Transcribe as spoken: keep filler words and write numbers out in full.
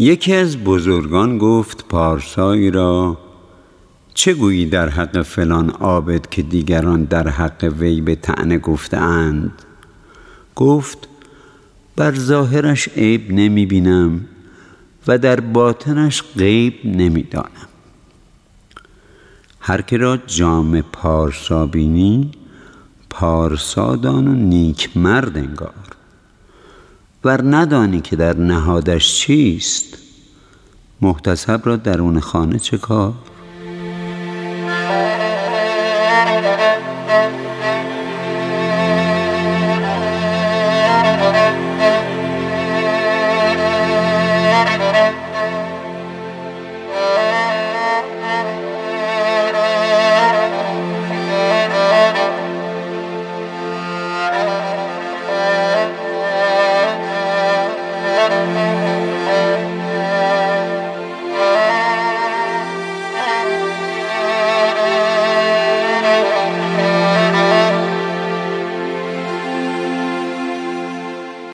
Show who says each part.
Speaker 1: یکی از بزرگان گفت پارسایی را: چه گویی در حق فلان عابد که دیگران در حق وی به طعنه گفته‌اند؟ گفت: بر ظاهرش عیب نمی بینم و در باطنش غیب نمی دانم. هر که را جامه پارسا بینی، پارسا دان و نیک مرد انگار. ور ندانی که در نهادش چیست، محتسب را درون خانه چه کار؟